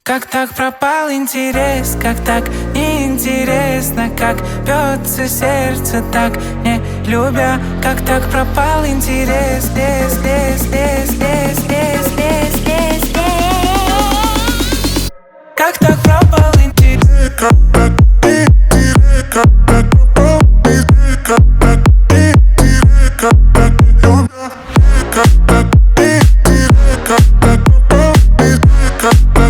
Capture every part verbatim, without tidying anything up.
Как так пропал интерес, как так неинтересно, как бьется сердце, так не любя. Как так пропал интерес, лес, лес, лес, лес, лес, лес, лес, лес. Как так пропал интерес, как так интерес, как так пропал интерес, как так интерес, как так любя. Как так интерес, как так пропал интерес, как так.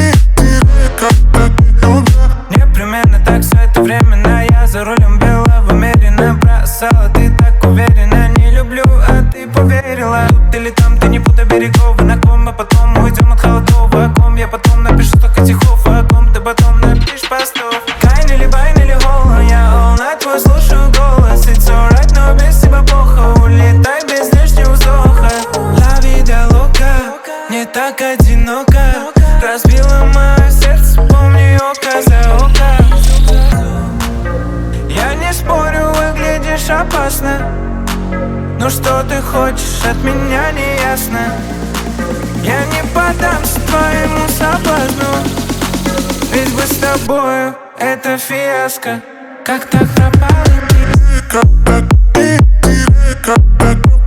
Непременно так все это временно. Я за рулем белого мерина. Бросала, ты так уверена. Не люблю, а ты поверила. Тут или там, ты не путай берегов. На ком мы потом уйдем от холодов. О ком я потом напишу столько стихов. О ком ты потом напишешь постов. Кайн или байн или холл. Я all night твой слушаю голос. It's alright, но без тебя плохо. Улетай без лишнего вздоха. La vida loca, не так одиноко. Разбила мое сердце, помни око за око. Я не спорю, выглядишь опасно. Но что ты хочешь от меня, не ясно. Я не поддамся твоему соблазну, ведь быть с тобою это фиаско. Как так пропал интерес, как так интерес, как так